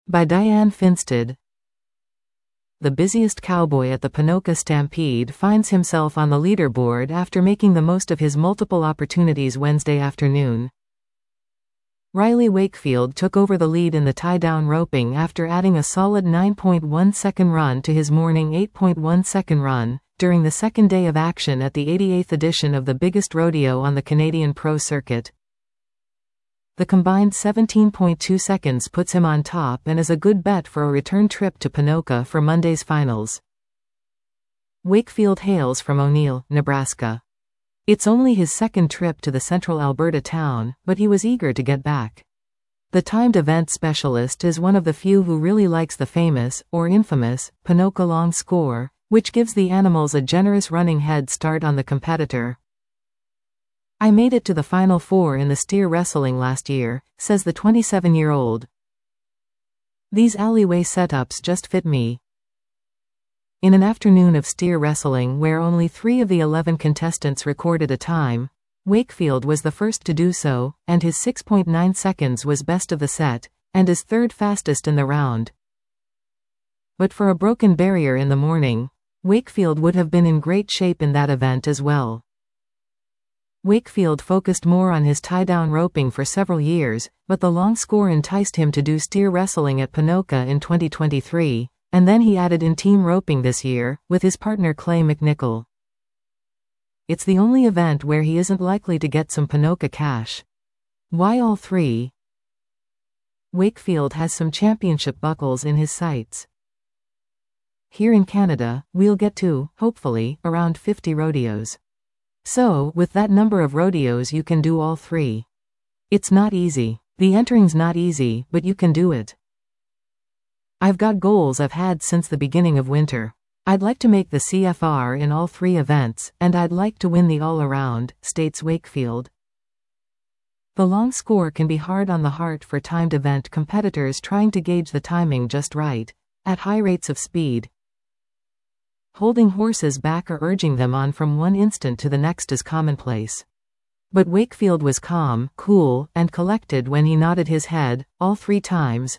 By Diane Finstad. The busiest cowboy at the Ponoka Stampede finds himself on the leaderboard after making the most of his multiple opportunities Wednesday afternoon. Riley Wakefield took over the lead in the tie-down roping after adding a solid 9.1-second run to his morning 8.1-second run, during the second day of action at the 88th edition of the biggest rodeo on the Canadian Pro Circuit. The combined 17.2 seconds puts him on top and is a good bet for a return trip to Ponoka for Monday's finals. Wakefield hails from O'Neill, Nebraska. It's only his second trip to the central Alberta town, but he was eager to get back. The timed event specialist is one of the few who really likes the famous, or infamous, Ponoka long score, which gives the animals a generous running head start on the competitor. I made it to the Final Four in the steer wrestling last year, says the 27-year-old. These alleyway setups just fit me. In an afternoon of steer wrestling where only 3 of the 11 contestants recorded a time, Wakefield was the first to do so, and his 6.9 seconds was best of the set, and is third fastest in the round. But for a broken barrier in the morning, Wakefield would have been in great shape in that event as well. Wakefield focused more on his tie-down roping for several years, but the long score enticed him to do steer wrestling at Ponoka in 2023, and then he added in team roping this year, with his partner Clay McNichol. It's the only event where he isn't likely to get some Ponoka cash. Why all 3? Wakefield has some championship buckles in his sights. Here in Canada, we'll get to, hopefully, around 50 rodeos. So, with that number of rodeos you can do all 3. It's not easy. The entering's not easy, but you can do it. I've got goals I've had since the beginning of winter. I'd like to make the CFR in all 3 events, and I'd like to win the all-around, states Wakefield. The long score can be hard on the heart for timed event competitors trying to gauge the timing just right, at high rates of speed. Holding horses back or urging them on from one instant to the next is commonplace. But Wakefield was calm, cool, and collected when he nodded his head, all 3 times.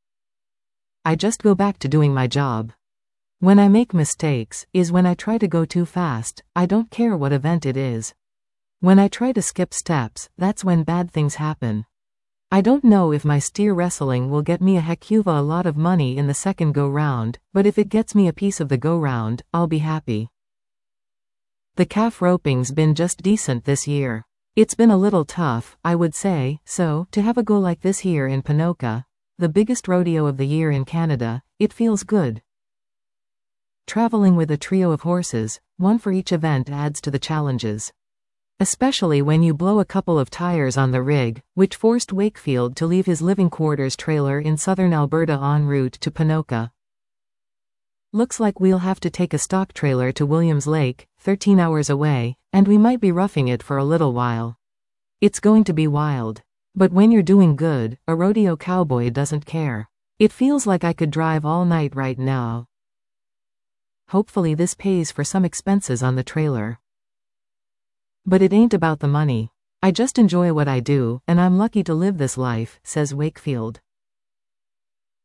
I just go back to doing my job. When I make mistakes, is when I try to go too fast, I don't care what event it is. When I try to skip steps, that's when bad things happen. I don't know if my steer wrestling will get me a lot of money in the second go-round, but if it gets me a piece of the go-round, I'll be happy. The calf roping's been just decent this year. It's been a little tough, I would say, so, to have a go like this here in Ponoka, the biggest rodeo of the year in Canada, it feels good. Traveling with a trio of horses, one for each event, adds to the challenges. Especially when you blow a couple of tires on the rig, which forced Wakefield to leave his living quarters trailer in southern Alberta en route to Ponoka. Looks like we'll have to take a stock trailer to Williams Lake, 13 hours away, and we might be roughing it for a little while. It's going to be wild. But when you're doing good, a rodeo cowboy doesn't care. It feels like I could drive all night right now. Hopefully this pays for some expenses on the trailer. But it ain't about the money. I just enjoy what I do, and I'm lucky to live this life, says Wakefield.